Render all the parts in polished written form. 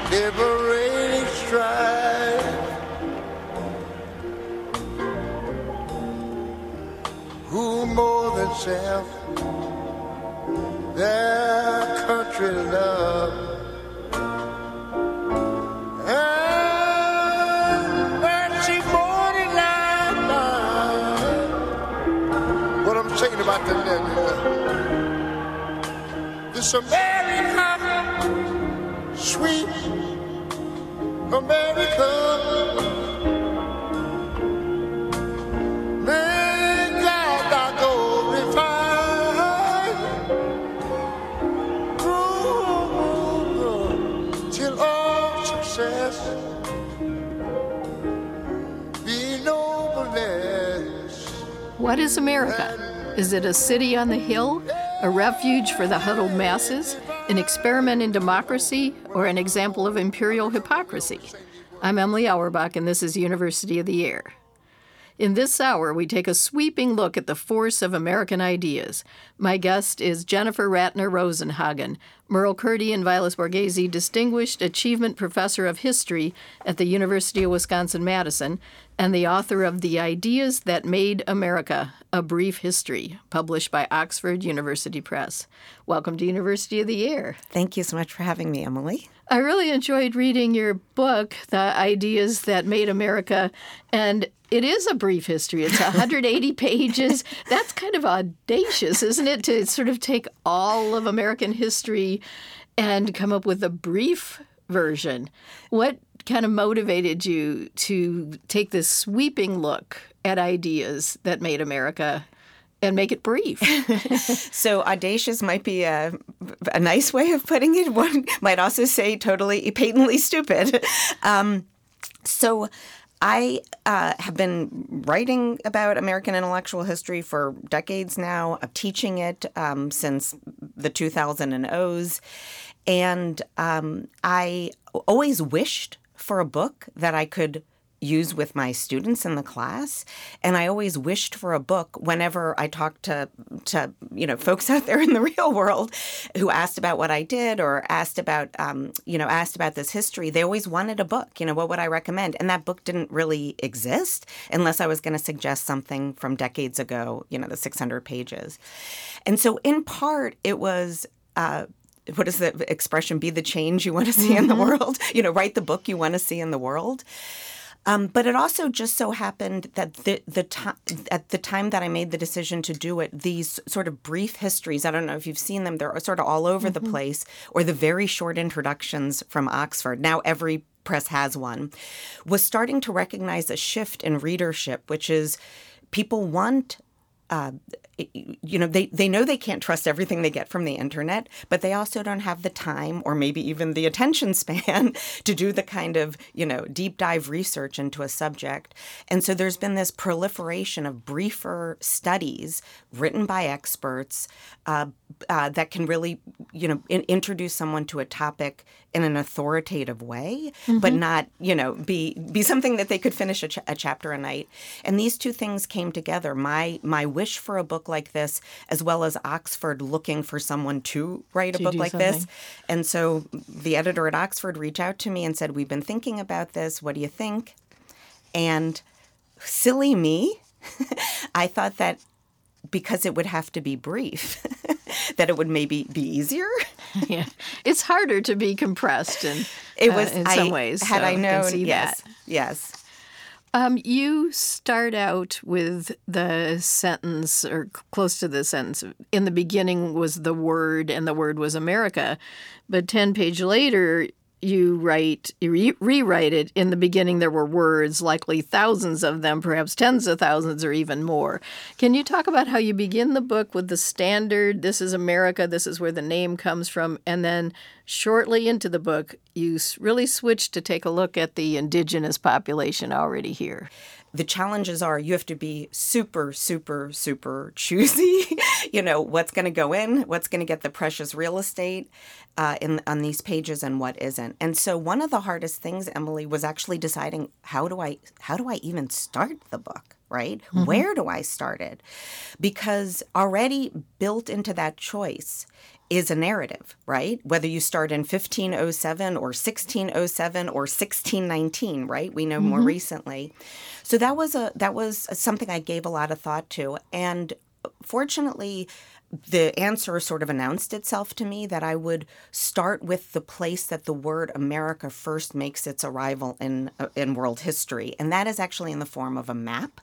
liberating strife. Who more than self their country love, and when she morning light, what I'm saying about the this America, sweet America. What is America? Is it a city on the hill, a refuge for the huddled masses, an experiment in democracy, or an example of imperial hypocrisy? I'm Emily Auerbach, and this is University of the Air. In this hour, we take a sweeping look at the force of American ideas. My guest is Jennifer Ratner Rosenhagen, Merle Curdy and Vilas Borghese Distinguished Achievement Professor of History at the University of Wisconsin-Madison, and the author of The Ideas That Made America, A Brief History, published by Oxford University Press. Welcome to University of the Air. Thank you so much for having me, Emily. I really enjoyed reading your book, The Ideas That Made America, and it is a brief history. It's 180 pages. That's kind of audacious, isn't it, to sort of take all of American history and come up with a brief version. What kind of motivated you to take this sweeping look at ideas that made America and make it brief? So audacious might be a nice way of putting it. One might also say totally patently stupid. So I have been writing about American intellectual history for decades now. I'm teaching it since the 2000s. And I always wished for a book that I could use with my students in the class. And I always wished for a book whenever I talked to folks out there in the real world who asked about what I did or asked about this history. They always wanted a book. What would I recommend? And that book didn't really exist unless I was going to suggest something from decades ago, the 600 pages. And so in part, it was what is the expression? Be the change you want to see in the world. Write the book you want to see in the world. But it also just so happened that at the time that I made the decision to do it, these sort of brief histories, I don't know if you've seen them, they're sort of all over the place, or the very short introductions from Oxford. Now every press has one, was starting to recognize a shift in readership, which is people want they know they can't trust everything they get from the internet, but they also don't have the time or maybe even the attention span to do the kind of, deep dive research into a subject. And so there's been this proliferation of briefer studies written by experts that can really, introduce someone to a topic in an authoritative way, but not, be something that they could finish a chapter a night. And these two things came together. My wish for a book like this, as well as Oxford looking for someone to write a book like this. And so the editor at Oxford reached out to me and said, we've been thinking about this. What do you think? And silly me, I thought that because it would have to be brief, that it would maybe be easier. Yeah, it's harder to be compressed in some ways. Had I known, can see yes, that. Yes. You start out with the sentence, or close to the sentence, in the beginning was the word, and the word was America. But 10 pages later, you rewrite it. In the beginning, there were words, likely thousands of them, perhaps tens of thousands or even more. Can you talk about how you begin the book with the standard, this is America, this is where the name comes from, and then shortly into the book, you really switch to take a look at the indigenous population already here? The challenges are you have to be super, super, super choosy, what's going to go in, what's going to get the precious real estate on these pages and what isn't. And so one of the hardest things, Emily, was actually deciding how do I even start the book, right? Mm-hmm. Where do I start it? Because already built into that choice is a narrative, right? Whether you start in 1507 or 1607 or 1619, right? We know more recently. So that was something I gave a lot of thought to. And fortunately, the answer sort of announced itself to me that I would start with the place that the word America first makes its arrival in world history. And that is actually in the form of a map.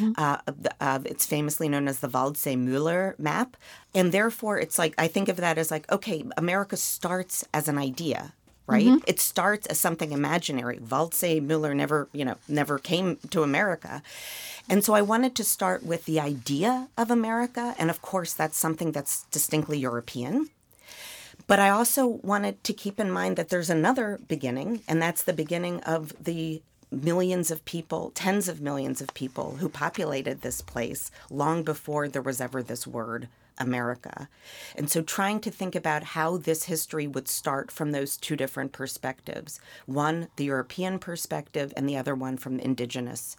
It's famously known as the Waldseemüller map. And therefore, it's like, I think of that as like, okay, America starts as an idea, right? It starts as something imaginary. Waldseemüller never came to America. And so I wanted to start with the idea of America. And of course, that's something that's distinctly European. But I also wanted to keep in mind that there's another beginning, and that's the beginning of the millions of people, tens of millions of people who populated this place long before there was ever this word America. And so trying to think about how this history would start from those two different perspectives, one, the European perspective, and the other one from indigenous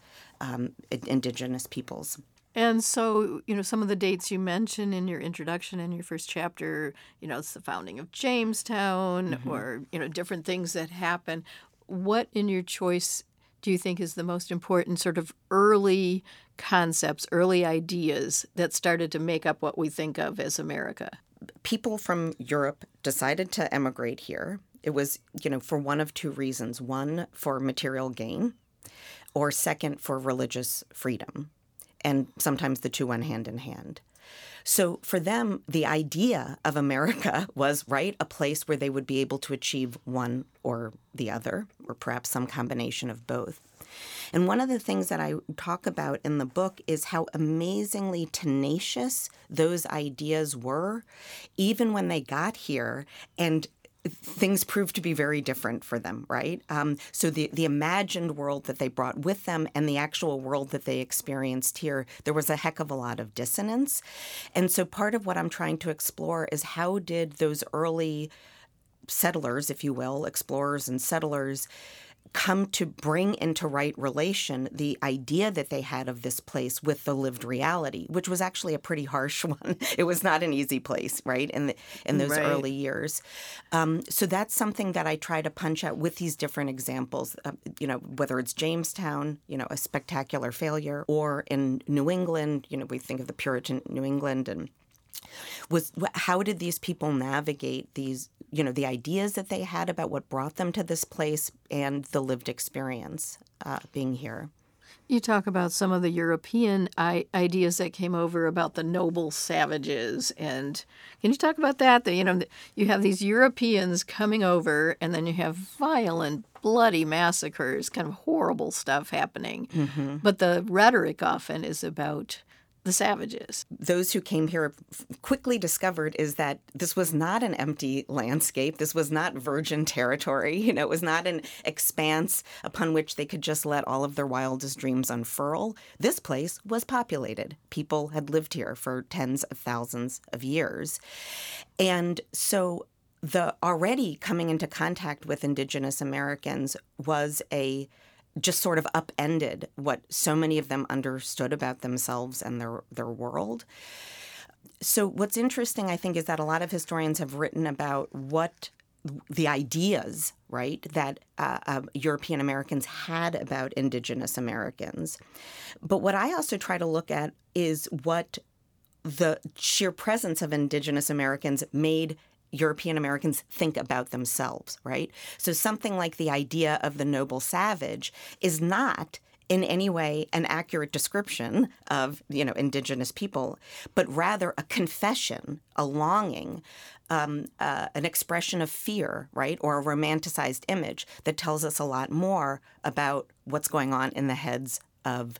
peoples. And so, some of the dates you mention in your introduction in your first chapter, it's the founding of Jamestown or, different things that happen. What in your choice do you think is the most important sort of early concepts, early ideas that started to make up what we think of as America? People from Europe decided to emigrate here. It was, for one of two reasons. One, for material gain, or second, for religious freedom. And sometimes the two went hand in hand. So for them, the idea of America was, right, a place where they would be able to achieve one or the other, or perhaps some combination of both. And one of the things that I talk about in the book is how amazingly tenacious those ideas were, even when they got here, and things proved to be very different for them, right? So the imagined world that they brought with them and the actual world that they experienced here, there was a heck of a lot of dissonance. And so part of what I'm trying to explore is how did those early settlers, if you will, explorers and settlers, come to bring into right relation the idea that they had of this place with the lived reality, which was actually a pretty harsh one. It was not an easy place, right, in those early years. So that's something that I try to punch out with these different examples, whether it's Jamestown, a spectacular failure, or in New England, we think of the Puritan New England, and how did these people navigate these, the ideas that they had about what brought them to this place and the lived experience being here. You talk about some of the European ideas that came over about the noble savages. And can you talk about that? You have these Europeans coming over, and then you have violent, bloody massacres, kind of horrible stuff happening. Mm-hmm. But the rhetoric often is about the savages. Those who came here quickly discovered is that this was not an empty landscape. This was not virgin territory. It was not an expanse upon which they could just let all of their wildest dreams unfurl. This place was populated. People had lived here for tens of thousands of years. And so the already coming into contact with Indigenous Americans was just sort of upended what so many of them understood about themselves and their world. So what's interesting, I think, is that a lot of historians have written about what the ideas, right, that European Americans had about Indigenous Americans. But what I also try to look at is what the sheer presence of Indigenous Americans made European Americans think about themselves, right? So something like the idea of the noble savage is not in any way an accurate description of, Indigenous people, but rather a confession, a longing, an expression of fear, right, or a romanticized image that tells us a lot more about what's going on in the heads of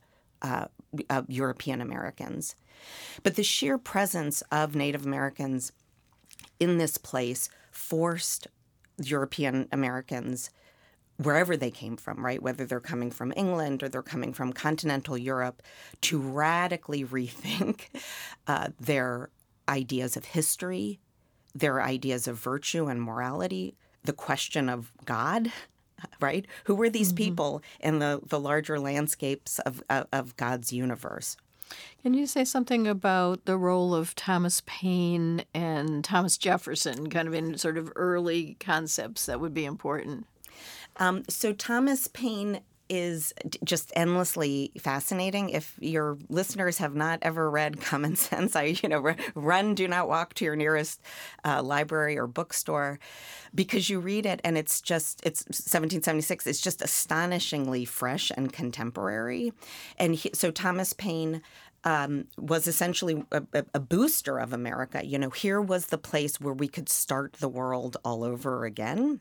European Americans. But the sheer presence of Native Americans in this place forced European Americans, wherever they came from, right, whether they're coming from England or they're coming from continental Europe, to radically rethink their ideas of history, their ideas of virtue and morality, the question of God, right? Who were these people in the larger landscapes of God's universe? Can you say something about the role of Thomas Paine and Thomas Jefferson, kind of in sort of early concepts that would be important? So Thomas Paine is just endlessly fascinating. If your listeners have not ever read Common Sense, run, do not walk to your nearest library or bookstore, because you read it and it's 1776. It's just astonishingly fresh and contemporary. And so Thomas Paine was essentially a booster of America. Here was the place where we could start the world all over again.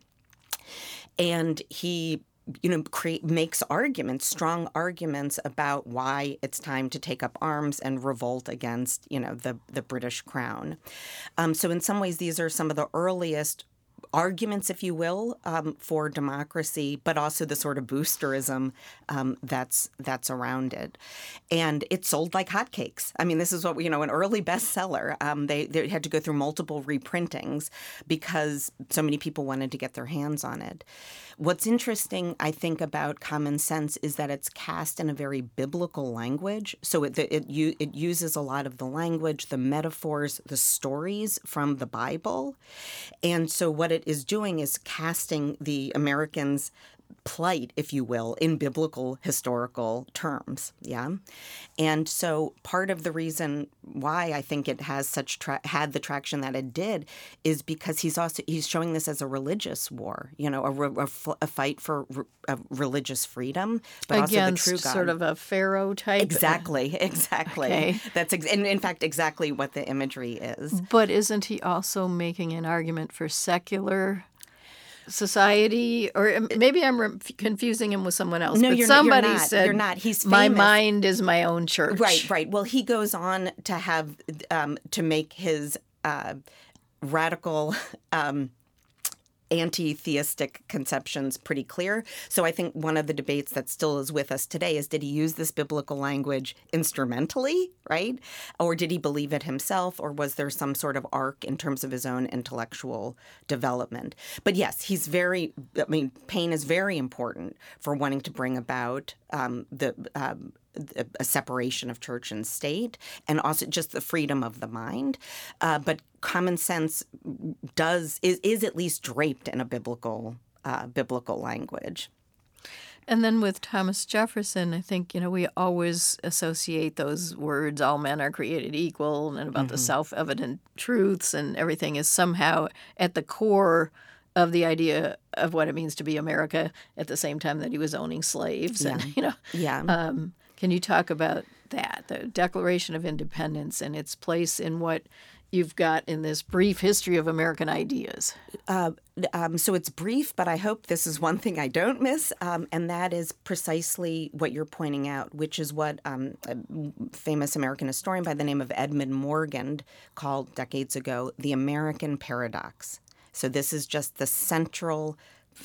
And he makes arguments, strong arguments about why it's time to take up arms and revolt against, the British crown. So in some ways, these are some of the earliest arguments, if you will, for democracy, but also the sort of boosterism that's around it. And it sold like hotcakes. I mean, this is what, an early bestseller. They had to go through multiple reprintings because so many people wanted to get their hands on it. What's interesting, I think, about Common Sense is that it's cast in a very biblical language. So it uses a lot of the language, the metaphors, the stories from the Bible. And so what it is doing is casting the Americans' plight, if you will, in biblical historical terms. Yeah. And so part of the reason why I think it has had the traction that it did is because he's showing this as a religious war, a fight for religious freedom, but against also the true God. Sort of a pharaoh type. Exactly. Okay. That's in fact exactly what the imagery is. But isn't he also making an argument for secular society? Or maybe I'm confusing him with someone else. No, but you're somebody not. said, You're not. He's famous. My mind is my own church. Right. Well, he goes on to have to make his radical anti-theistic conceptions pretty clear. So I think one of the debates that still is with us today is, did he use this biblical language instrumentally, right? Or did he believe it himself? Or was there some sort of arc in terms of his own intellectual development? But yes, Paine is very important for wanting to bring about a separation of church and state, and also just the freedom of the mind. But Common Sense is at least draped in a biblical language. And then with Thomas Jefferson, I think, we always associate those words, all men are created equal, and about the self-evident truths, and everything is somehow at the core of the idea of what it means to be America at the same time that he was owning slaves. Yeah. And, can you talk about that, the Declaration of Independence and its place in what you've got in this brief history of American ideas? So it's brief, but I hope this is one thing I don't miss, and that is precisely what you're pointing out, which is what a famous American historian by the name of Edmund Morgan called decades ago the American paradox. So this is just the central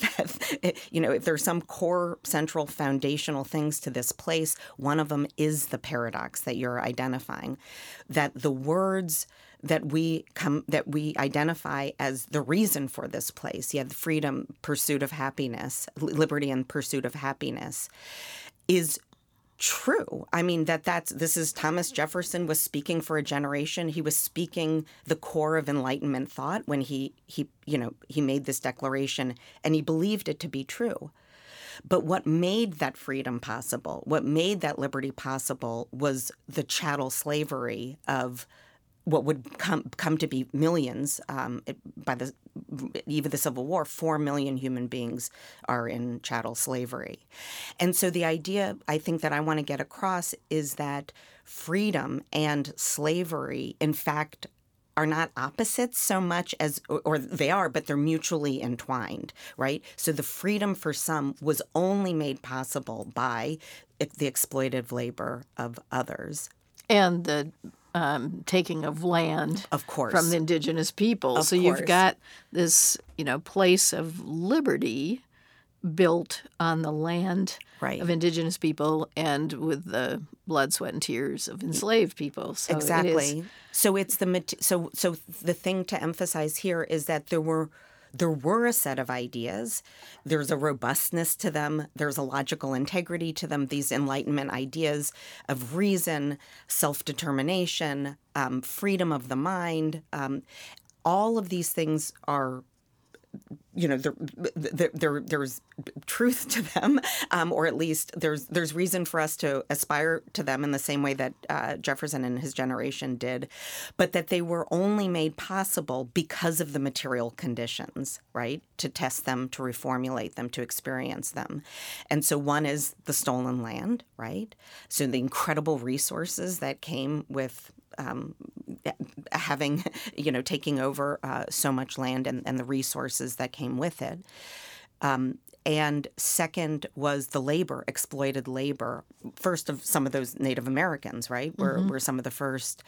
if there's some core central foundational things to this place, one of them is the paradox that you're identifying, that the words that we identify as the reason for this place, the freedom, pursuit of happiness, liberty and pursuit of happiness, is true. I mean, this is Thomas Jefferson was speaking for a generation. He was speaking the core of Enlightenment thought when he made this declaration, and he believed it to be true. But what made that freedom possible, what made that liberty possible, was the chattel slavery of what would come to be millions by the eve of the Civil War. 4 million human beings are in chattel slavery. And so the idea, I think, that I want to get across is that freedom and slavery, in fact, are not opposites so much as, or they are, but they're mutually entwined, right? So the freedom for some was only made possible by the exploitative labor of others. And the taking of land, of course, from the indigenous people. So you've got this, place of liberty built on the land of indigenous people and with the blood, sweat, and tears of enslaved people. So exactly. So it's so the thing to emphasize here is that there were there were a set of ideas. There's a robustness to them. There's a logical integrity to them. These Enlightenment ideas of reason, self-determination, freedom of the mind. All of these things are, there's truth to them, or at least there's reason for us to aspire to them in the same way that Jefferson and his generation did, but that they were only made possible because of the material conditions, right? To test them, to reformulate them, to experience them. And so one is the stolen land, right? So the incredible resources that came with having, taking over so much land and the resources that came with it. And second was the labor, exploited labor, first of some of those Native Americans, right, were some of the first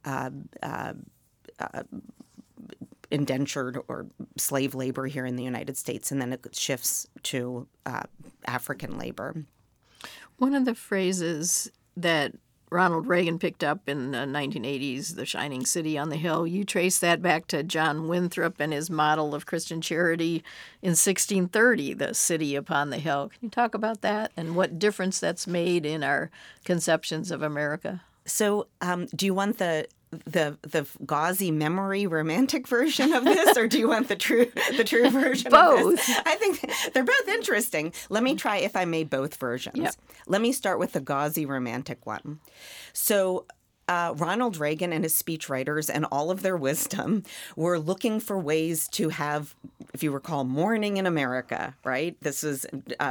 indentured or slave labor here in the United States, and then it shifts to African labor. One of the phrases that Ronald Reagan picked up in the 1980s, the shining city on the hill, you trace that back to John Winthrop and his model of Christian charity in 1630, the city upon the hill. Can you talk about that and what difference that's made in our conceptions of America? So do you want the gauzy memory romantic version of this, or do you want the true version both. of this? I think they're both interesting. Let me try, if I may, both versions. Yep. Let me start with the gauzy romantic one. So Ronald Reagan and his speechwriters and all of their wisdom were looking for ways to have, if you recall, mourning in America, right? This is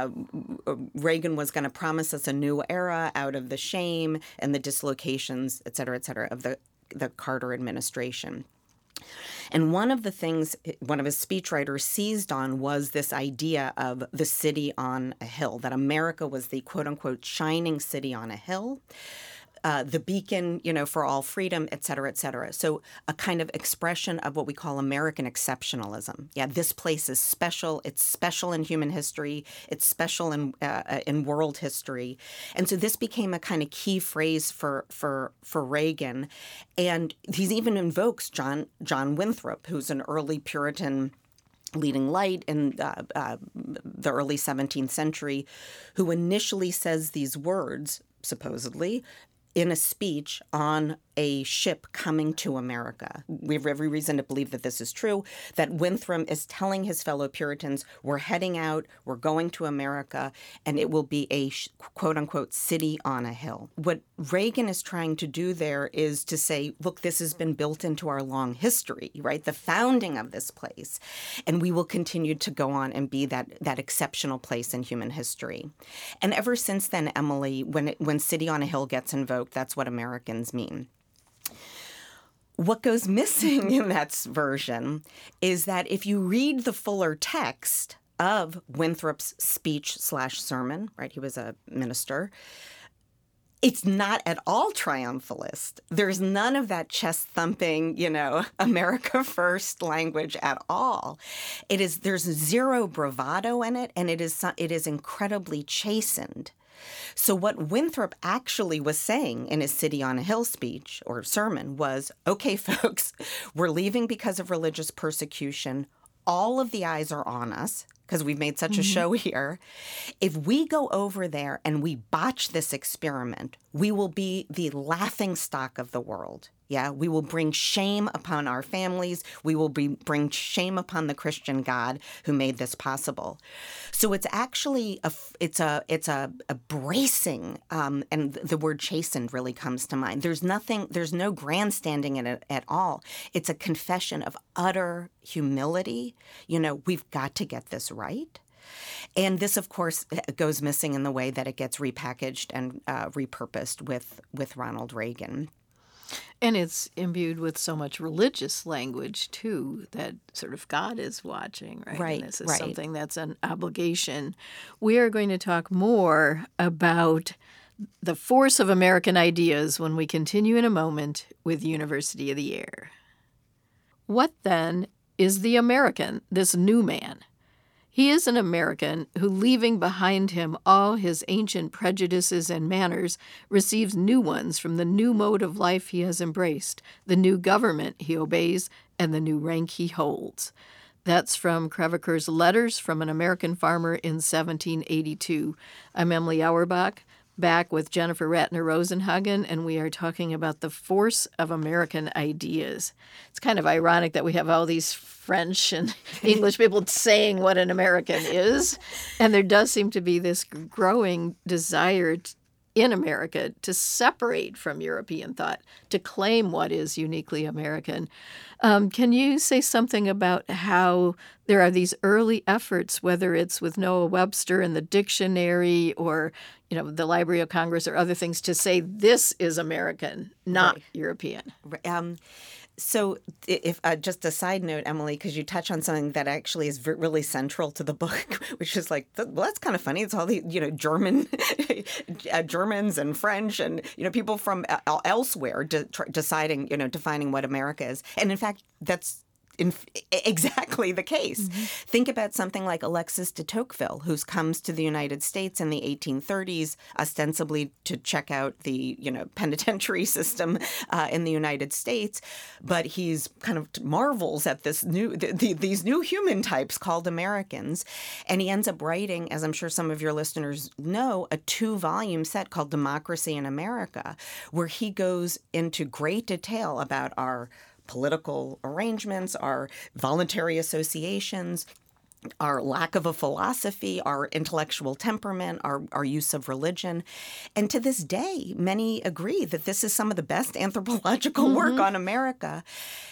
Reagan was going to promise us a new era out of the shame and the dislocations, et cetera, of the Carter administration. And one of the things one of his speechwriters seized on was this idea of the city on a hill, that America was the quote-unquote shining city on a hill. The beacon, for all freedom, et cetera, et cetera. So a kind of expression of what we call American exceptionalism. Yeah, this place is special. It's special in human history. It's special in world history. And so this became a kind of key phrase for Reagan. And he even invokes John Winthrop, who's an early Puritan leading light in the early 17th century, who initially says these words, supposedly, in a speech on a ship coming to America. We have every reason to believe that this is true, that Winthrop is telling his fellow Puritans, we're heading out, we're going to America, and it will be a quote-unquote city on a hill. What Reagan is trying to do there is to say, look, this has been built into our long history, right? The founding of this place. And we will continue to go on and be that exceptional place in human history. And ever since then, Emily, when city on a hill gets invoked, that's what Americans mean. What goes missing in that version is that if you read the fuller text of Winthrop's speech/sermon, right, he was a minister, it's not at all triumphalist. There's none of that chest-thumping, America first language at all. There's zero bravado in it, and it is incredibly chastened. So what Winthrop actually was saying in his City on a Hill speech or sermon was, okay, folks, we're leaving because of religious persecution. All of the eyes are on us because we've made such a show here. If we go over there and we botch this experiment, we will be the laughing stock of the world. Yeah, we will bring shame upon our families. We will bring shame upon the Christian God who made this possible. So it's actually a bracing, and the word chastened really comes to mind. There's no grandstanding in it at all. It's a confession of utter humility. We've got to get this right. And this, of course, goes missing in the way that it gets repackaged and repurposed with Ronald Reagan. And it's imbued with so much religious language, too, that sort of God is watching, right? Right, and this is something that's an obligation. We are going to talk more about the force of American ideas when we continue in a moment with University of the Air. What, then, is the American, this new man? He is an American who, leaving behind him all his ancient prejudices and manners, receives new ones from the new mode of life he has embraced, the new government he obeys, and the new rank he holds. That's from Crèvecoeur's Letters from an American Farmer in 1782. I'm Emily Auerbach, back with Jennifer Ratner Rosenhagen, and we are talking about the force of American ideas. It's kind of ironic that we have all these French and English people saying what an American is, and there does seem to be this growing desire in America to separate from European thought, to claim what is uniquely American. Can you say something about how there are these early efforts, whether it's with Noah Webster and the dictionary or, the Library of Congress or other things, to say this is American, not European? So if just a side note, Emily, because you touch on something that actually is really central to the book, which is like, well, that's kind of funny. It's all the, Germans and French and, people from elsewhere deciding, defining what America is. And in fact, that's exactly the case. Mm-hmm. Think about something like Alexis de Tocqueville, who comes to the United States in the 1830s, ostensibly to check out the penitentiary system in the United States, but he's kind of marvels at this these new human types called Americans, and he ends up writing, as I'm sure some of your listeners know, a 2-volume set called Democracy in America, where he goes into great detail about our political arrangements, our voluntary associations, our lack of a philosophy, our intellectual temperament, our use of religion. And to this day, many agree that this is some of the best anthropological work on America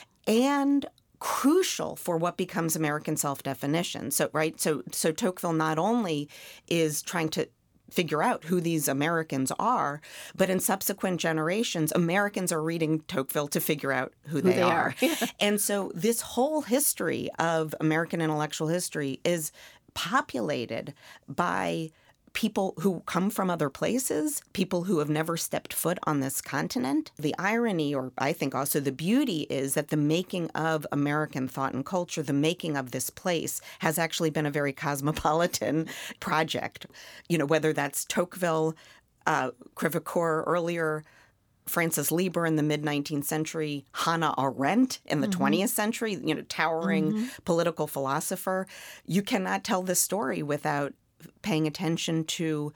and crucial for what becomes American self-definition. So Tocqueville not only is trying to figure out who these Americans are, but in subsequent generations, Americans are reading Tocqueville to figure out who they are. And so this whole history of American intellectual history is populated by people who come from other places, people who have never stepped foot on this continent. The irony, or I think also the beauty, is that the making of American thought and culture, the making of this place, has actually been a very cosmopolitan project. Whether that's Tocqueville, Crèvecoeur earlier, Francis Lieber in the mid-19th century, Hannah Arendt in the 20th century, towering political philosopher. You cannot tell this story without paying attention to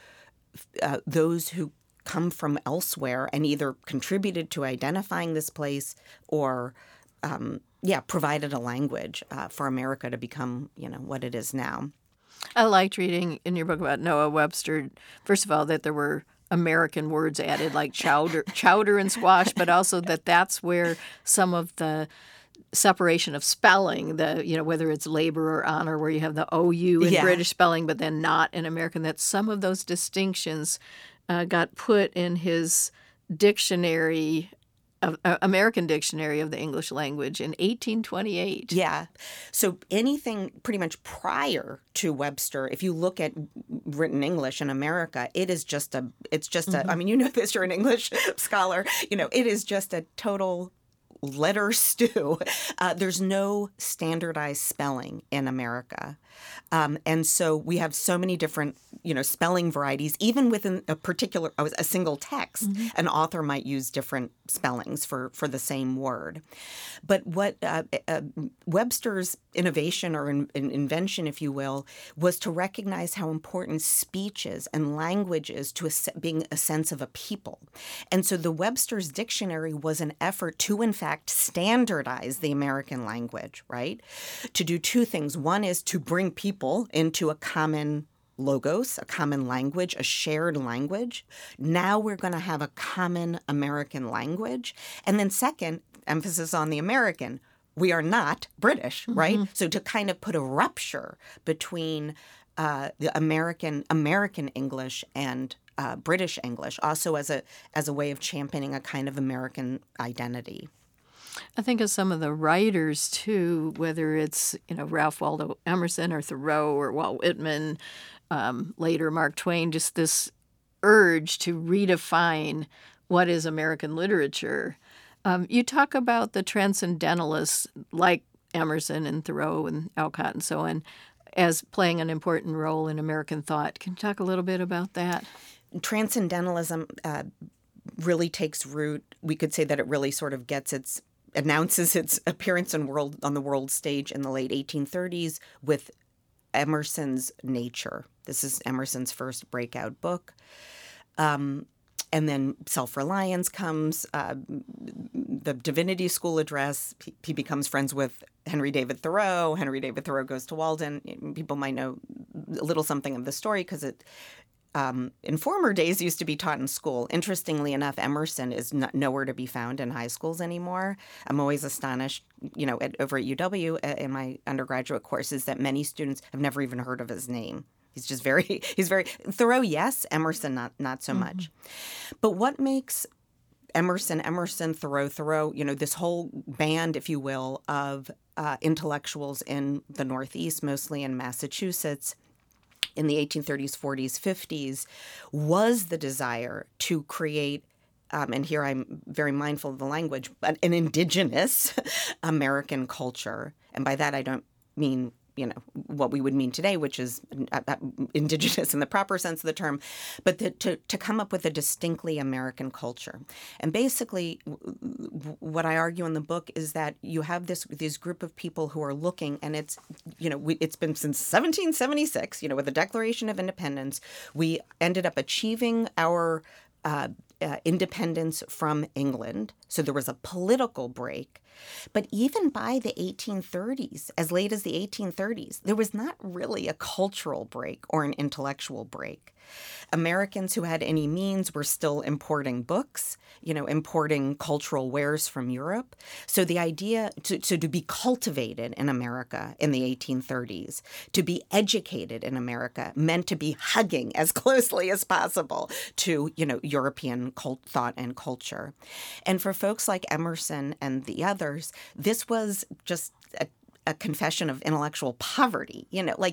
those who come from elsewhere and either contributed to identifying this place or, provided a language for America to become, what it is now. I liked reading in your book about Noah Webster, first of all, that there were American words added like chowder and squash, but also that's where some of the separation of spelling, whether it's labor or honor, where you have the OU in British spelling, but then not in American, that some of those distinctions got put in his dictionary, American Dictionary of the English Language in 1828. Yeah. So anything pretty much prior to Webster, if you look at written English in America, it's just a, I mean, this, you're an English scholar, it is just a total letter stew. There's no standardized spelling in America. And so we have so many different, spelling varieties. Even within a single text, an author might use different spellings for the same word. But what Webster's innovation or invention, if you will, was to recognize how important speech is and language is to being a sense of a people. And so the Webster's Dictionary was an effort to, in fact, standardize the American language, right? To do two things. One is to bring people into a common logos, a common language, a shared language. Now we're going to have a common American language. And then second, emphasis on the American. We are not British, right? So to kind of put a rupture between the American English and British English, also as a way of championing a kind of American identity. I think of some of the writers, too, whether it's, Ralph Waldo Emerson or Thoreau or Walt Whitman, later Mark Twain, just this urge to redefine what is American literature. You talk about the transcendentalists like Emerson and Thoreau and Alcott and so on as playing an important role in American thought. Can you talk a little bit about that? Transcendentalism really takes root. We could say that it really sort of gets its announces its appearance on the world stage in the late 1830s with Emerson's Nature. This is Emerson's first breakout book. And then Self-Reliance comes, the Divinity School address. He becomes friends with Henry David Thoreau. Henry David Thoreau goes to Walden. People might know a little something of the story because it, in former days, used to be taught in school. Interestingly enough, Emerson is nowhere to be found in high schools anymore. I'm always astonished, over at UW in my undergraduate courses that many students have never even heard of his name. He's very Thoreau, yes, Emerson, not so much. But what makes Emerson, Thoreau, this whole band, if you will, of intellectuals in the Northeast, mostly in Massachusetts, in the 1830s, 40s, 50s, was the desire to create, and here I'm very mindful of the language, but an indigenous American culture. And by that I don't mean what we would mean today, which is indigenous in the proper sense of the term, but to come up with a distinctly American culture. And basically, what I argue in the book is that you have this group of people who are looking, and it's been since 1776, with the Declaration of Independence, we ended up achieving our independence from England. So there was a political break. But even by the 1830s, as late as the 1830s, there was not really a cultural break or an intellectual break. Americans who had any means were still importing books, importing cultural wares from Europe. So the idea to be cultivated in America in the 1830s, to be educated in America, meant to be hugging as closely as possible to, European thought and culture. And for folks like Emerson and the others, this was just a confession of intellectual poverty.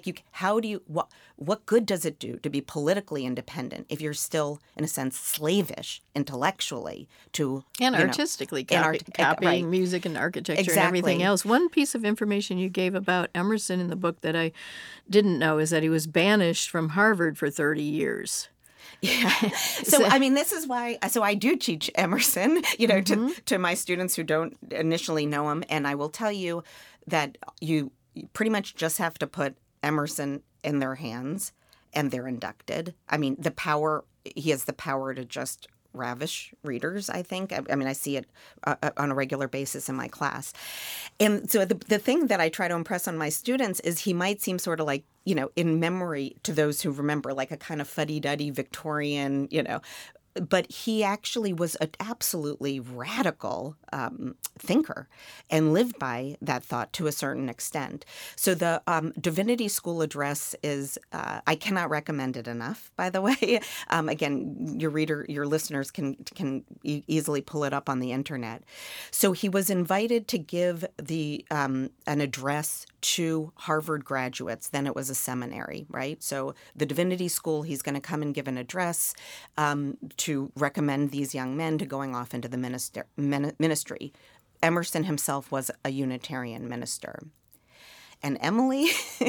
What good does it do to be politically independent if you're still, in a sense, slavish intellectually to and artistically copying music and architecture and everything else? One piece of information you gave about Emerson in the book that I didn't know is that he was banished from Harvard for 30 years. Yeah. So, this is why. So I do teach Emerson, to my students who don't initially know him. And I will tell you that you pretty much just have to put Emerson in their hands and they're inducted. He has the power to just ravish readers, I think. I see it on a regular basis in my class. And so the thing that I try to impress on my students is he might seem sort of like, in memory to those who remember, like a kind of fuddy-duddy Victorian, but he actually was an absolutely radical thinker and lived by that thought to a certain extent. So the Divinity School address is, I cannot recommend it enough, by the way. Again, your listeners can easily pull it up on the internet. So he was invited to give an address to Harvard graduates. Then it was a seminary, right? So the Divinity School, he's going to come and give an address to recommend these young men to going off into the ministry. Emerson himself was a Unitarian minister. And Emily,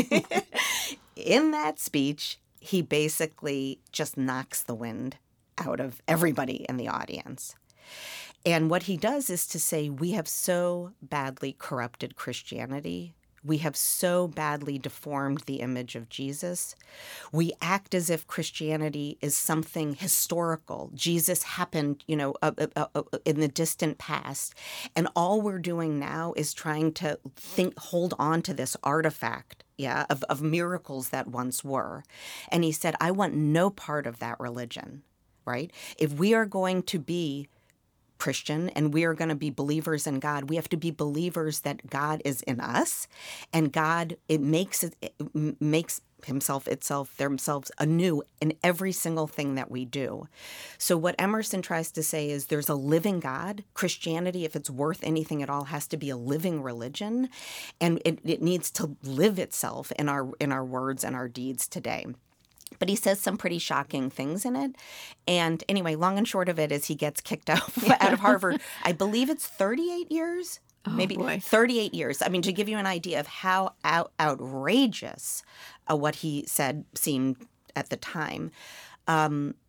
in that speech, he basically just knocks the wind out of everybody in the audience. And what he does is to say, we have so badly corrupted Christianity. We have so badly deformed the image of Jesus. We act as if Christianity is something historical. Jesus happened, in the distant past. And all we're doing now is trying to hold on to this artifact, of miracles that once were. And he said, I want no part of that religion, right? If we are going to be Christian and we are going to be believers in God, we have to be believers that God is in us, and God makes themselves anew in every single thing that we do. So what Emerson tries to say is there's a living God. Christianity, if it's worth anything at all, has to be a living religion, and it needs to live itself in our words and our deeds today. But he says some pretty shocking things in it. And anyway, long and short of it is he gets kicked out of Harvard. I believe it's 38 years, maybe 38 years. To give you an idea of how outrageous what he said seemed at the time.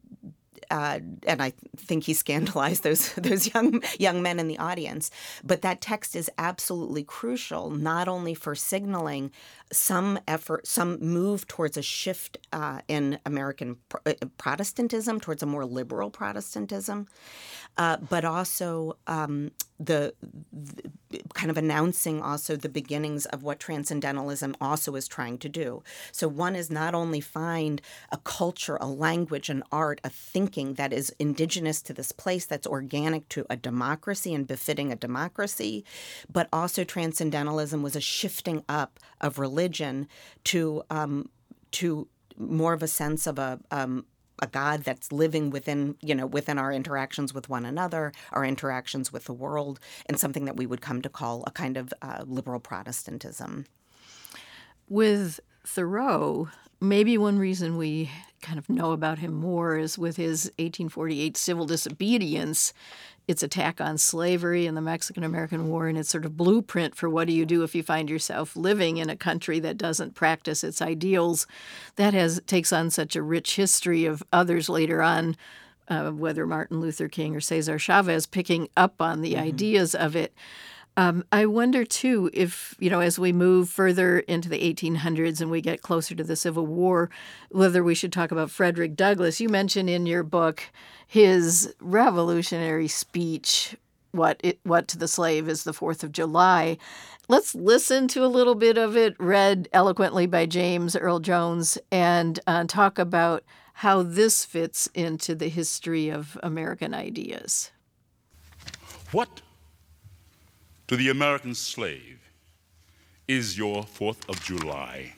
and I think he scandalized those young men in the audience. But that text is absolutely crucial, not only for signaling some effort, some move towards a shift in American Protestantism, towards a more liberal Protestantism, but also the kind of announcing also the beginnings of what Transcendentalism also is trying to do. So one is not only find a culture, a language, an art, a thinking that is indigenous to this place, that's organic to a democracy and befitting a democracy, but also Transcendentalism was a shifting up of religion to more of a sense of a God that's living within our interactions with one another, our interactions with the world, and something that we would come to call a kind of liberal Protestantism. With Thoreau, maybe one reason we kind of know about him more is with his 1848 Civil Disobedience, its attack on slavery and the Mexican-American War, and its sort of blueprint for what do you do if you find yourself living in a country that doesn't practice its ideals. That takes on such a rich history of others later on, whether Martin Luther King or Cesar Chavez, picking up on the ideas of it. I wonder, too, if, as we move further into the 1800s and we get closer to the Civil War, whether we should talk about Frederick Douglass. You mentioned in your book his revolutionary speech, What to the Slave is the 4th of July. Let's listen to a little bit of it, read eloquently by James Earl Jones, and talk about how this fits into the history of American ideas. What to the American slave is your 4th of July?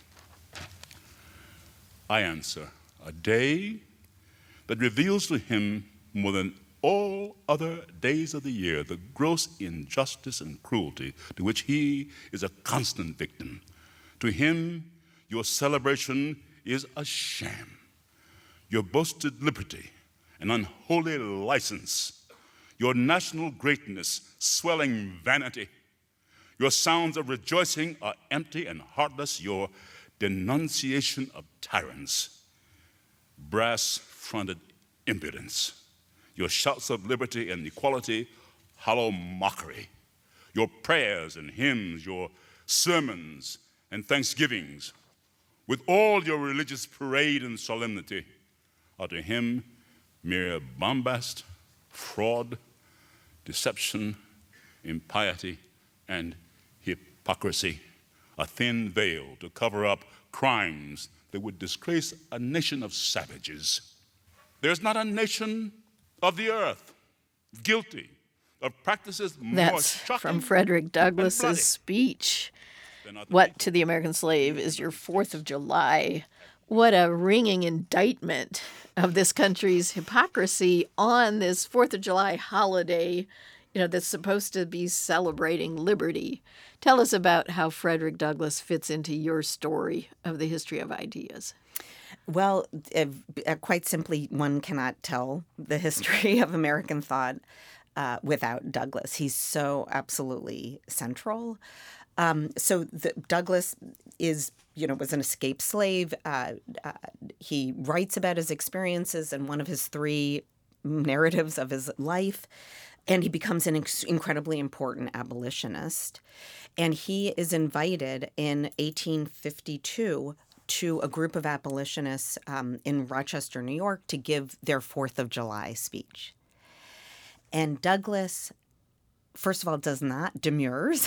I answer, a day that reveals to him more than all other days of the year the gross injustice and cruelty to which he is a constant victim. To him, your celebration is a sham. Your boasted liberty, an unholy license. Your national greatness, swelling vanity. Your sounds of rejoicing are empty and heartless. Your denunciation of tyrants, brass-fronted impudence. Your shouts of liberty and equality, hollow mockery. Your prayers and hymns, your sermons and thanksgivings, with all your religious parade and solemnity, are to him mere bombast, fraud, deception, impiety, and hypocrisy, a thin veil to cover up crimes that would disgrace a nation of savages. There's not a nation of the earth guilty of practices more shocking. From Frederick Douglass's speech. What to the American Slave is your 4th of July. What a ringing indictment of this country's hypocrisy on this 4th of July holiday, that's supposed to be celebrating liberty. Tell us about how Frederick Douglass fits into your story of the history of ideas. Well, quite simply, one cannot tell the history of American thought without Douglass. He's so absolutely central. Douglass was an escaped slave. He writes about his experiences in one of his 3 narratives of his life, and he becomes an incredibly important abolitionist. And he is invited in 1852 to a group of abolitionists in Rochester, New York, to give their 4th of July speech. And Douglass, first of all, does not demurs.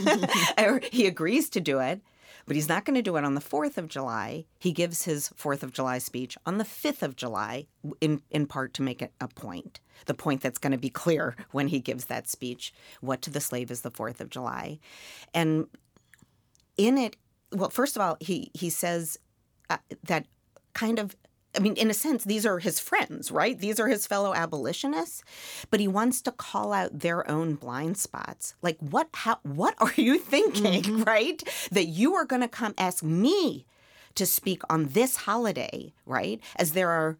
He agrees to do it, but he's not going to do it on the 4th of July. He gives his 4th of July speech on the 5th of July, in part to make it a point, the point that's going to be clear when he gives that speech, what to the slave is the 4th of July. And in it, well, first of all, he says that kind of, in a sense, these are his friends, right? These are his fellow abolitionists, but he wants to call out their own blind spots. Like, what are you thinking, right? That you are going to come ask me to speak on this holiday, right? As there are,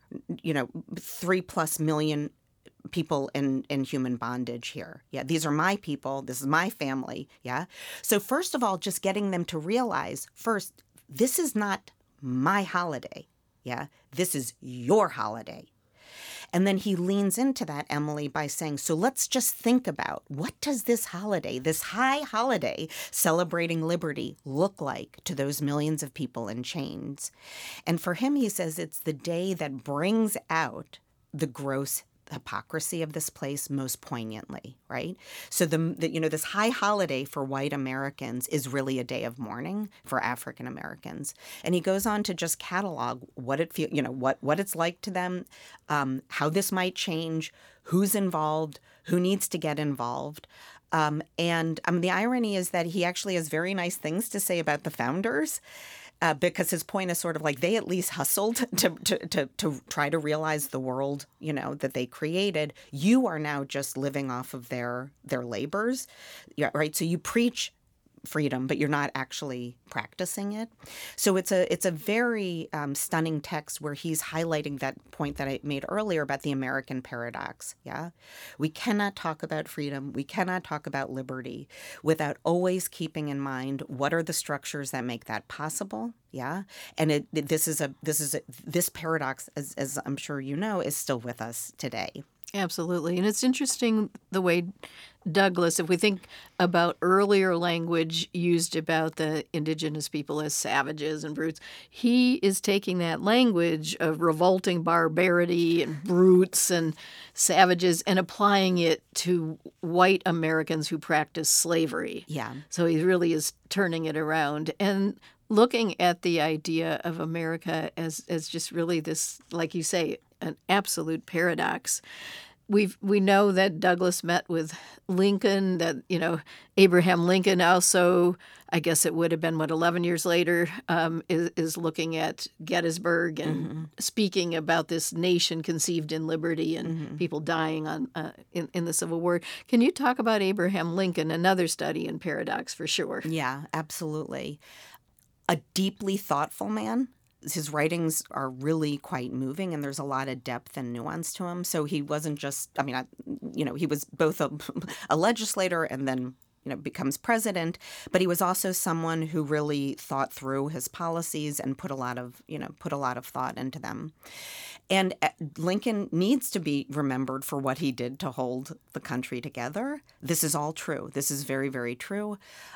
3+ million people in human bondage here. Yeah, these are my people. This is my family. Yeah. So first of all, just getting them to realize, first, this is not my holiday. Yeah, this is your holiday. And then he leans into that, Emily, by saying, so let's just think about, what does this holiday, this high holiday celebrating liberty, look like to those millions of people in chains? And for him, he says, it's the day that brings out the gross hypocrisy of this place most poignantly, right? So this high holiday for white Americans is really a day of mourning for African Americans. And he goes on to just catalog what what it's like to them, how this might change, who's involved, who needs to get involved. The irony is that he actually has very nice things to say about the founders. Because his point is sort of like they at least hustled to try to realize the world, that they created. You are now just living off of their labors, yeah, right? So you preach freedom, but you're not actually practicing it. So it's a very stunning text where he's highlighting that point that I made earlier about the American paradox. Yeah, we cannot talk about freedom, we cannot talk about liberty without always keeping in mind what are the structures that make that possible. Yeah, and this paradox, as I'm sure you know, is still with us today. Absolutely. And it's interesting the way Douglass, if we think about earlier language used about the indigenous people as savages and brutes, he is taking that language of revolting barbarity and brutes and savages and applying it to white Americans who practice slavery. Yeah. So he really is turning it around and looking at the idea of America as just really this, like you say, an absolute paradox. We know that Douglass met with Lincoln, that, Abraham Lincoln also, I guess it would have been, 11 years later, is looking at Gettysburg and speaking about this nation conceived in liberty and people dying in the Civil War. Can you talk about Abraham Lincoln, another study in paradox for sure? Yeah, absolutely. A deeply thoughtful man. His writings are really quite moving, and there's a lot of depth and nuance to him. So he wasn't just, he was both a legislator and then, becomes president, but he was also someone who really thought through his policies and put a lot of thought into them. And Lincoln needs to be remembered for what he did to hold the country together. This is all true. This is very, very true.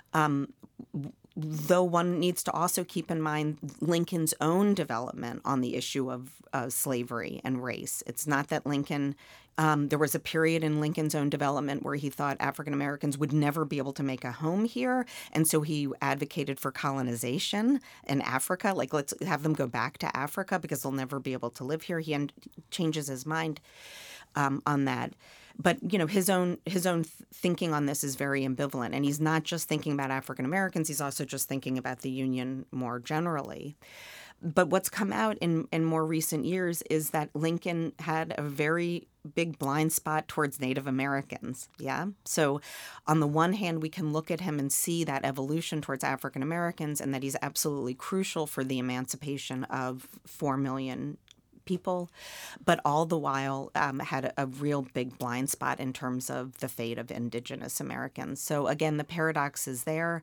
Though one needs to also keep in mind Lincoln's own development on the issue of slavery and race. It's not that Lincoln, there was a period in Lincoln's own development where he thought African Americans would never be able to make a home here. And so he advocated for colonization in Africa. Like, let's have them go back to Africa because they'll never be able to live here. He changes his mind on that. But, his own thinking on this is very ambivalent. And he's not just thinking about African Americans. He's also just thinking about the Union more generally. But what's come out in more recent years is that Lincoln had a very big blind spot towards Native Americans. Yeah. So on the one hand, we can look at him and see that evolution towards African Americans and that he's absolutely crucial for the emancipation of 4 million people, but all the while had a real big blind spot in terms of the fate of indigenous Americans. So again, the paradox is there,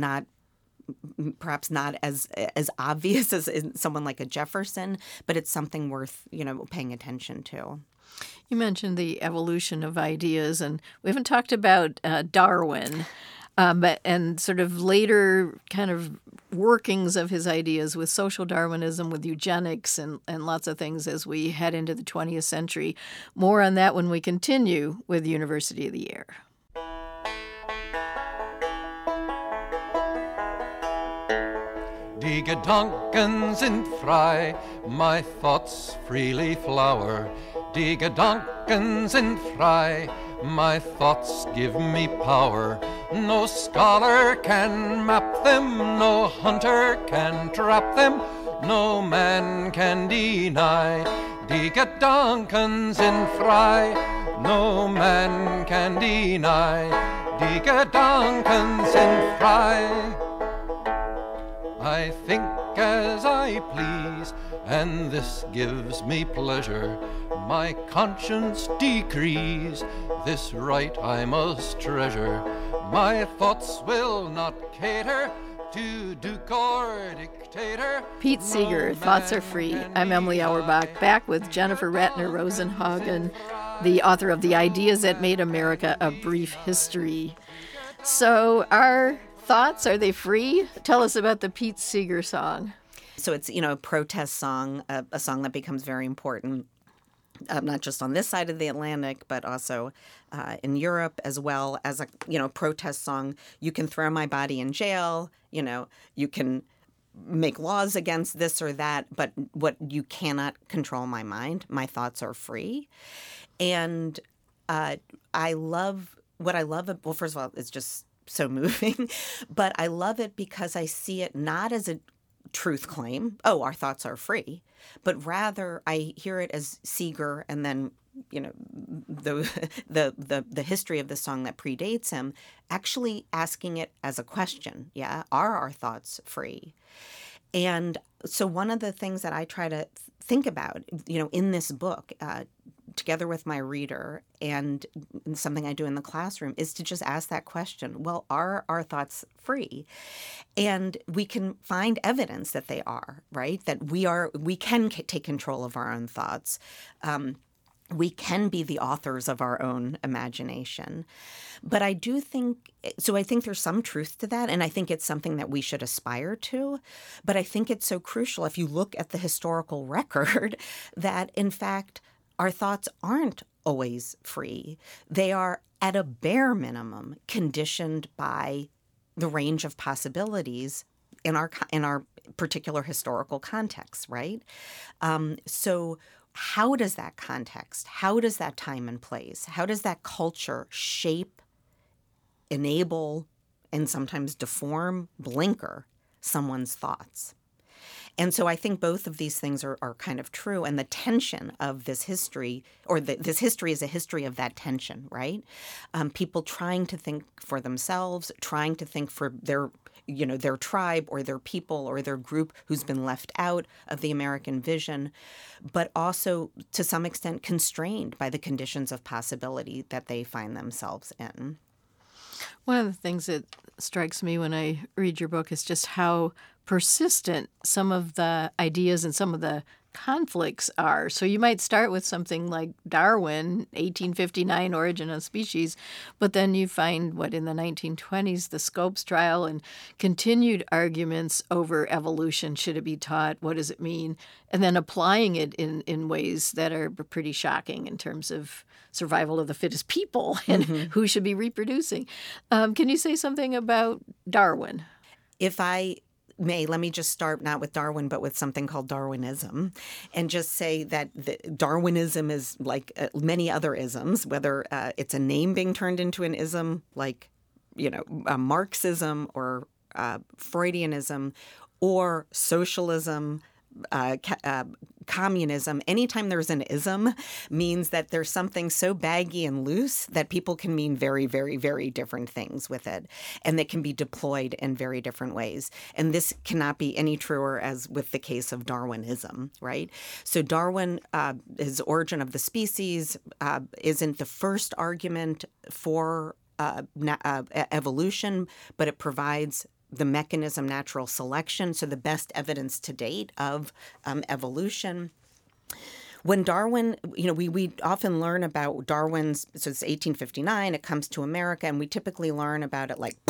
perhaps not as obvious as someone like a Jefferson, but it's something worth, paying attention to. You mentioned the evolution of ideas, and we haven't talked about Darwin, and sort of later kind of workings of his ideas with social Darwinism, with eugenics, and lots of things as we head into the 20th century. More on that when we continue with University of the Year. Die Gedanken sind frei, my thoughts freely flower. Die Gedanken sind frei, my thoughts give me power. No scholar can map them, no hunter can trap them, no man can deny. Die Gedanken sind frei, no man can deny. Die Gedanken sind frei. I think as I please, and this gives me pleasure. My conscience decrees, this right I must treasure. My thoughts will not cater to duke or dictator. Pete Seeger, Thoughts Are Free. I'm Emily Auerbach, back with Jennifer Ratner Rosenhagen, the author of The Ideas That Made America a Brief History. So our thoughts, are they free? Tell us about the Pete Seeger song. So it's, a protest song, a song that becomes very important, not just on this side of the Atlantic, but also in Europe, as well as a, protest song. You can throw my body in jail, you can make laws against this or that, but what you cannot control my mind. My thoughts are free. And well, first of all, it's just so moving, but I love it because I see it not as a truth claim, oh, our thoughts are free, but rather I hear it as Seeger and then, the history of the song that predates him, actually asking it as a question. Yeah, are our thoughts free? And so one of the things that I try to think about, in this book, together with my reader, and something I do in the classroom, is to just ask that question. Well, are our thoughts free? And we can find evidence that they are, right? That we can take control of our own thoughts. We can be the authors of our own imagination. But I think there's some truth to that, and I think it's something that we should aspire to. But I think it's so crucial, if you look at the historical record, that in fact our thoughts aren't always free. They are, at a bare minimum, conditioned by the range of possibilities in our particular historical context, right? So how does that context, how does that time and place, how does that culture shape, enable, and sometimes deform, blinker someone's thoughts? And so I think both of these things are kind of true. And the tension of this history, this history is a history of that tension, right? People trying to think for themselves, trying to think for their tribe or their people or their group who's been left out of the American vision, but also to some extent constrained by the conditions of possibility that they find themselves in. One of the things that strikes me when I read your book is just how persistent some of the ideas and some of the conflicts are. So you might start with something like Darwin, 1859, Origin of Species, but then you find in the 1920s, the Scopes trial and continued arguments over evolution. Should it be taught? What does it mean? And then applying it in ways that are pretty shocking in terms of survival of the fittest people and who should be reproducing. Can you say something about Darwin? If I may, let me just start not with Darwin, but with something called Darwinism, and just say that Darwinism is like many other isms, whether it's a name being turned into an ism like, Marxism or Freudianism or socialism, communism. Anytime there's an ism means that there's something so baggy and loose that people can mean very, very, very different things with it, and that can be deployed in very different ways. And this cannot be any truer as with the case of Darwinism, right? So Darwin, his Origin of the Species, isn't the first argument for evolution, but it provides the mechanism natural selection, so the best evidence to date of evolution. When Darwin, we often learn about Darwin's, so it's 1859, it comes to America, and we typically learn about it like,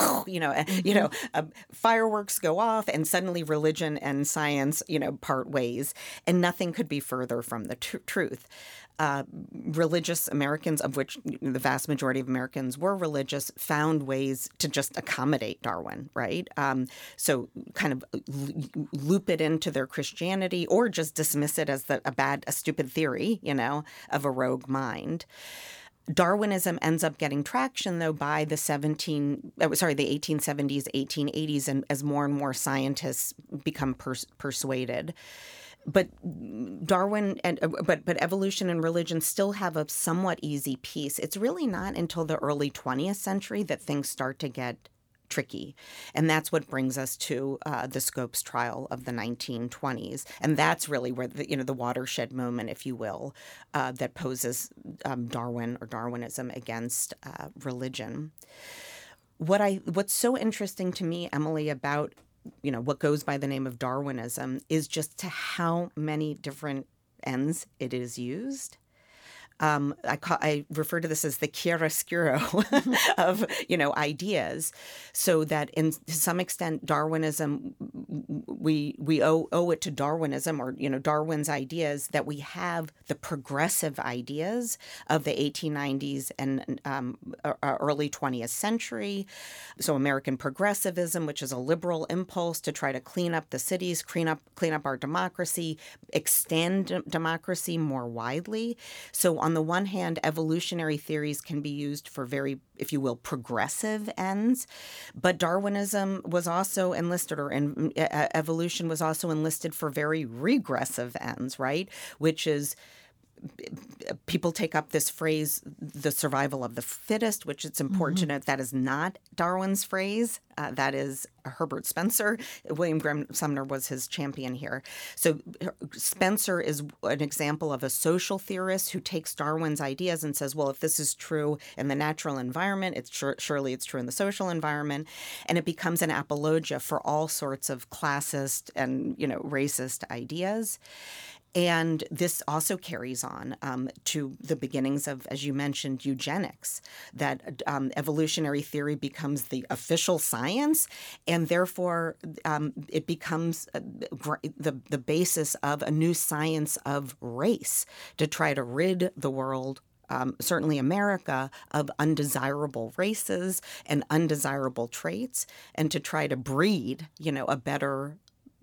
fireworks go off, and suddenly religion and science, part ways, and nothing could be further from the truth. Religious Americans, of which the vast majority of Americans were religious, found ways to just accommodate Darwin, right? So kind of loop it into their Christianity or just dismiss it as a stupid theory, of a rogue mind. Darwinism ends up getting traction, though, by the 1870s, 1880s, and as more and more scientists become persuaded. But Darwin but evolution and religion still have a somewhat easy piece. It's really not until the early 20th century that things start to get tricky. And that's what brings us to the Scopes trial of the 1920s. And that's really where the watershed moment, if you will, that poses Darwin or Darwinism against religion. What's so interesting to me, Emily, about what goes by the name of Darwinism is just to how many different ends it is used. I refer to this as the chiaroscuro of ideas, so that to some extent Darwinism, we owe it to Darwinism, or Darwin's ideas, that we have the progressive ideas of the 1890s and early 20th century. So American progressivism, which is a liberal impulse to try to clean up the cities, clean up our democracy, extend democracy more widely. So on the one hand, evolutionary theories can be used for very, if you will, progressive ends, but Darwinism was also enlisted, or evolution was also enlisted for very regressive ends, right? Which is, people take up this phrase, the survival of the fittest, which it's important to note that is not Darwin's phrase. That is Herbert Spencer. William Graham Sumner was his champion here. So Spencer is an example of a social theorist who takes Darwin's ideas and says, well, if this is true in the natural environment, surely it's true in the social environment. And it becomes an apologia for all sorts of classist and racist ideas. And this also carries on to the beginnings of, as you mentioned, eugenics, that evolutionary theory becomes the official science, and therefore it becomes the basis of a new science of race to try to rid the world, certainly America, of undesirable races and undesirable traits, and to try to breed, a better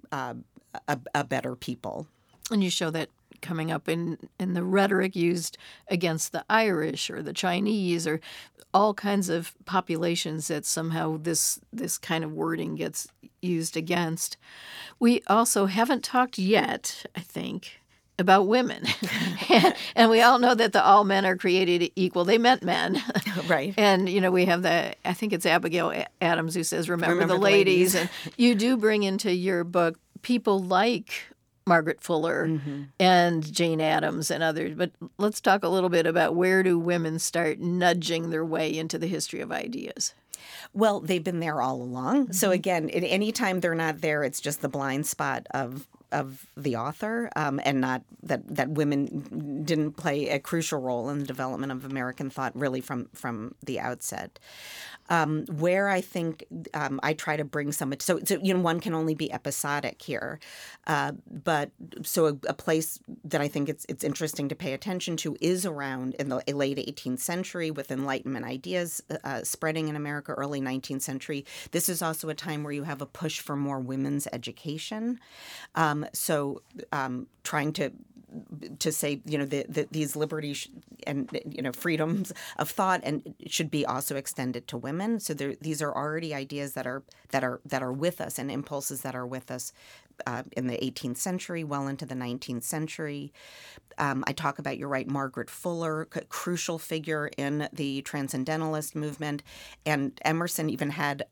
people. And you show that coming up in the rhetoric used against the Irish or the Chinese or all kinds of populations that somehow this kind of wording gets used against. We also haven't talked yet, I think, about women. And we all know that all men are created equal. They meant men. Right. And, we have I think it's Abigail Adams who says, remember the ladies. And you do bring into your book people like Margaret Fuller and Jane Addams and others. But let's talk a little bit about where do women start nudging their way into the history of ideas? Well, they've been there all along. So again, any time they're not there, it's just the blind spot of the author, and not that women didn't play a crucial role in the development of American thought really from the outset. Where I think I try to bring some, so one can only be episodic here, but so a place that I think it's interesting to pay attention to is around in the late 18th century with Enlightenment ideas spreading in America, early 19th century. This is also a time where you have a push for more women's education. So trying to say, these liberties and freedoms of thought and should be also extended to women. So these are already ideas that are with us, and impulses that are with us in the 18th century, well into the 19th century. I talk about, you're right, Margaret Fuller, crucial figure in the Transcendentalist movement, and Emerson even had.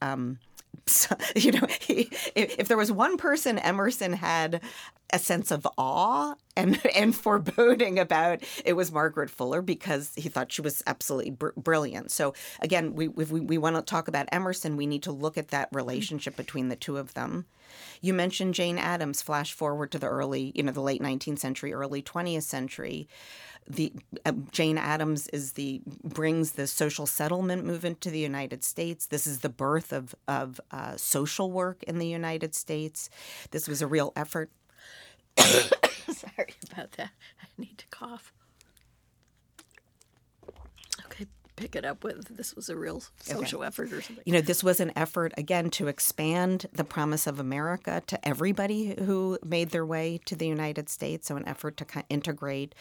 If there was one person Emerson had a sense of awe and foreboding about, it was Margaret Fuller, because he thought she was absolutely brilliant. So again, if we want to talk about Emerson, we need to look at that relationship between the two of them. You mentioned Jane Addams. Flash forward to the the late 19th century, early 20th century. Jane Addams brings the social settlement movement to the United States. This is the birth of social work in the United States. This was a real effort. Sorry about that. I need to cough. Okay, pick it up with this was a real social effort or something. This was an effort, again, to expand the promise of America to everybody who made their way to the United States. So an effort to integrate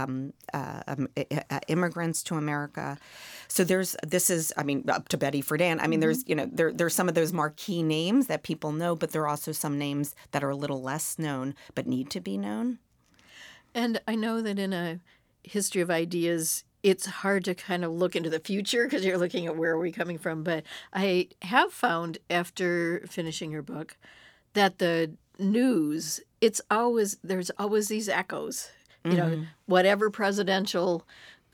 immigrants to America. So up to Betty Friedan. There's some of those marquee names that people know, but there are also some names that are a little less known but need to be known. And I know that in a history of ideas, it's hard to kind of look into the future because you're looking at where are we coming from. But I have found after finishing your book that the news, there's always these echoes. Whatever presidential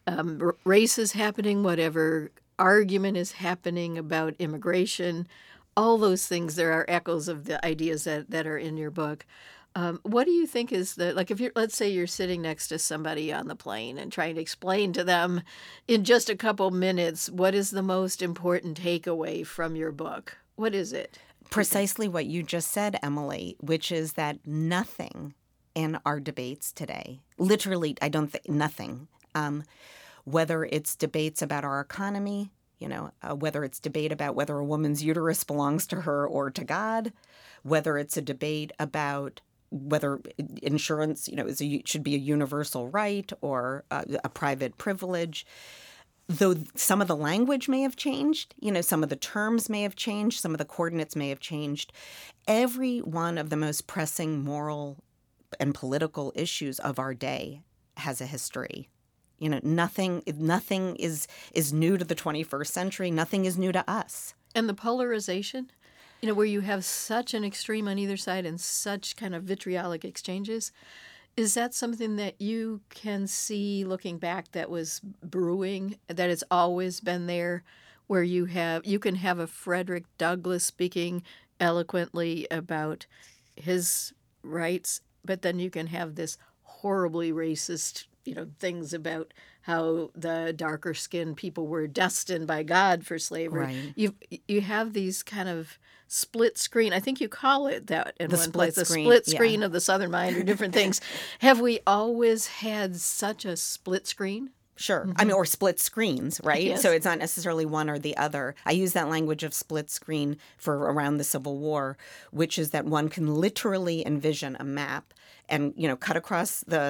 race is happening, whatever argument is happening about immigration, all those things, there are echoes of the ideas that are in your book. What do you think is like if let's say you're sitting next to somebody on the plane and trying to explain to them in just a couple minutes, what is the most important takeaway from your book? What is it? Precisely what you just said, Emily, which is that nothing in our debates today, literally, I don't think nothing, whether it's debates about our economy, whether it's debate about whether a woman's uterus belongs to her or to God, whether it's a debate about whether insurance, should be a universal right or a private privilege. Though some of the language may have changed, some of the terms may have changed, some of the coordinates may have changed, every one of the most pressing moral and political issues of our day has a history. Nothing is new to the 21st century. Nothing is new to us. And the polarization, where you have such an extreme on either side and such kind of vitriolic exchanges, is that something that you can see looking back that was brewing, that it's always been there, where you can have a Frederick Douglass speaking eloquently about his rights, but then you can have this horribly racist, things about how the darker skinned people were destined by God for slavery. Right. You have these kind of split screen. I think you call it that in the one place. The screen, split screen of the Southern mind, or different things. Have we always had such a split screen? Sure. I mean, or split screens, right? Yes. So it's not necessarily one or the other. I use that language of split screen for around the Civil War, which is that one can literally envision a map and, cut across the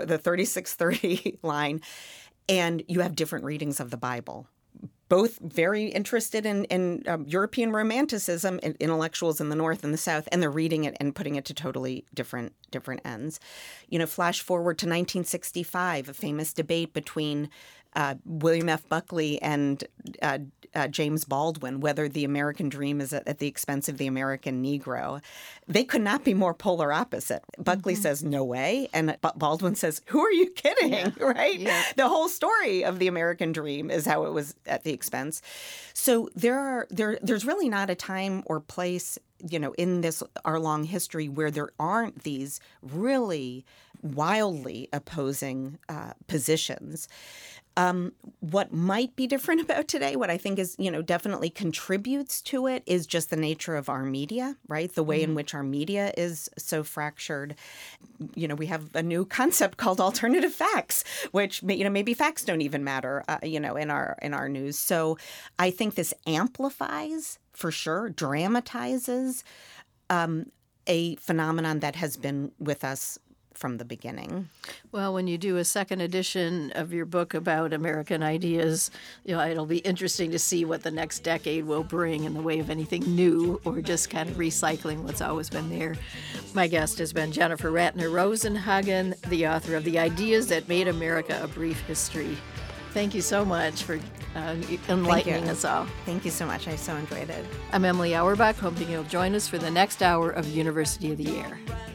3630 line, and you have different readings of the Bible. Both very interested in European romanticism, intellectuals in the North and the South, and they're reading it and putting it to totally different ends. Flash forward to 1965, a famous debate between William F. Buckley and James Baldwin, whether the American dream is at the expense of the American Negro. They could not be more polar opposite. Buckley says, no way. And Baldwin says, who are you kidding? Yeah. Right? Yeah. The whole story of the American dream is how it was at the expense. So there's really not a time or place, in our long history where there aren't these really wildly opposing positions. What might be different about today, what I think is, definitely contributes to it, is just the nature of our media, right? The way in which our media is so fractured. We have a new concept called alternative facts, which, maybe facts don't even matter, in our news. So I think this amplifies, for sure, dramatizes a phenomenon that has been with us from the beginning. Well, when you do a second edition of your book about American ideas, it'll be interesting to see what the next decade will bring in the way of anything new or just kind of recycling what's always been there. My guest has been Jennifer Ratner Rosenhagen, the author of The Ideas That Made America a Brief History. Thank you so much for enlightening us all. Thank you so much. I so enjoyed it. I'm Emily Auerbach, hoping you'll join us for the next hour of University of the Air.